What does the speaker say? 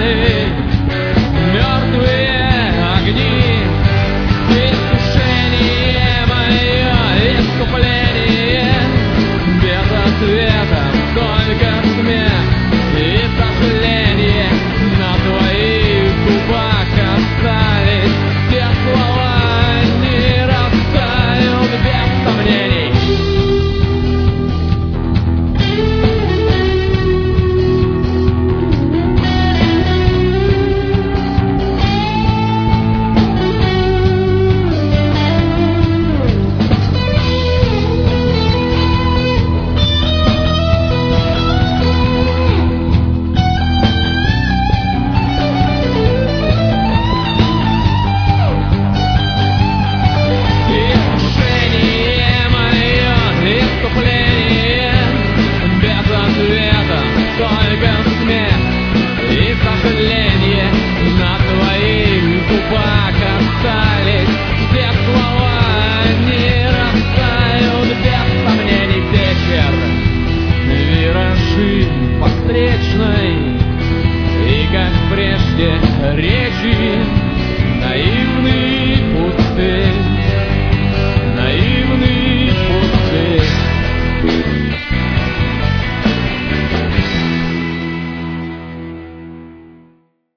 печали, мертвые огни, искушение мое, искупление, без ответа только смех и сожаление. На твоих губах остались те слова, не растают без сомнений. Только смех и сожаление. На твоих губах остались те слова, не растают без сомнений. Вечер, виражи по встречной, и как прежде речи